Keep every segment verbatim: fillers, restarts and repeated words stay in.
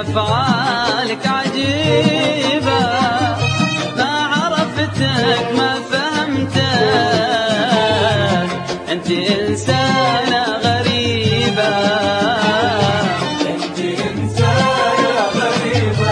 أفعالك عجيبة، ما عرفتك ما فهمتك، أنت إنسانة غريبة، أنت إنسانة غريبة.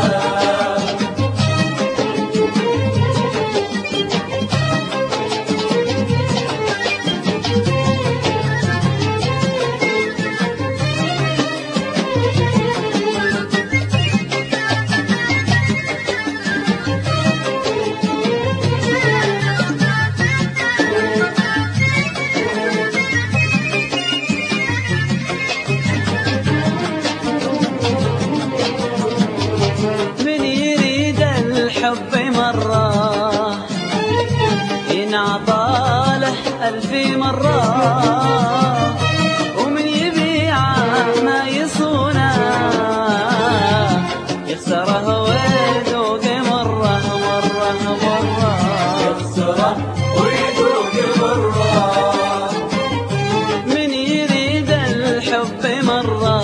الحب مرة ينعطى له ألف مرة، ومن يبيعه ما يصونه يخسره ويذوق مرة مرة مرة، يخسره ويذوق مرة. من يريد الحب مرة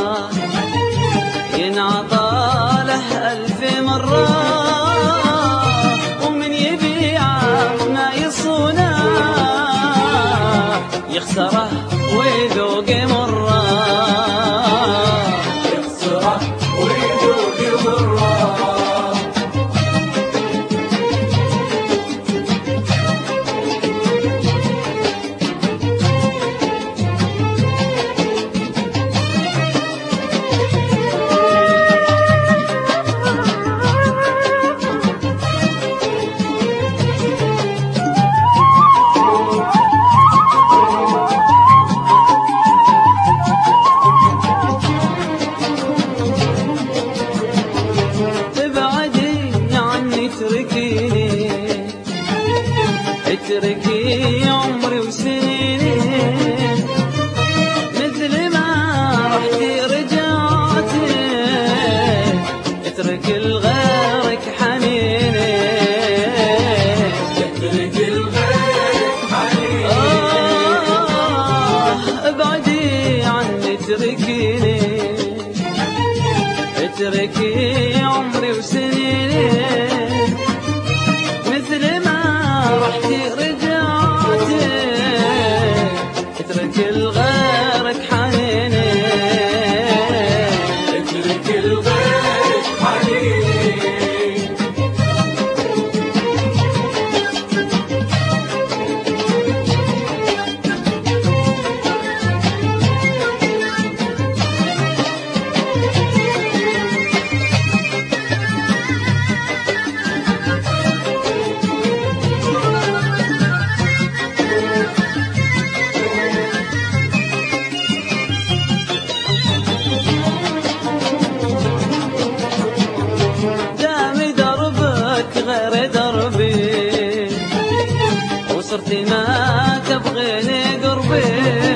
ينعطى له ألف مرة، يخسره ويذوق مرة، يخسره ويذوق مرة. اتركي عمري وسنيني، مثل ما رحتي رجعتي، اترك لغيرك حنيني، اترك لغيرك حنيني. آه ابعدي عني اتركيني، اتركي عمري وسنيني، مثل ما رحتي رجعتي، اترك لغيرك حنيني، اترك لغيرك حنيني. غير دربي وصرتي ما تبغيني قربي،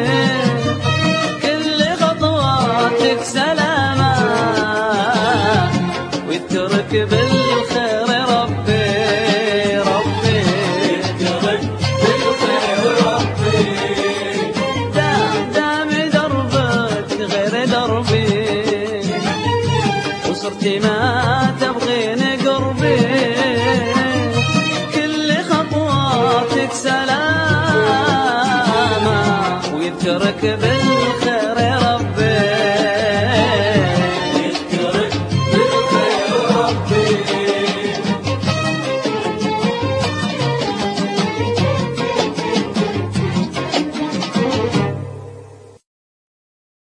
كل خطواتك سلامة ويذكرك بالخير ربي ربي، يذكرك بالخير ربي. دام دام دربك غير دربي وصرتي ما تبغيني قربي، سلامة ويذكرك بالخير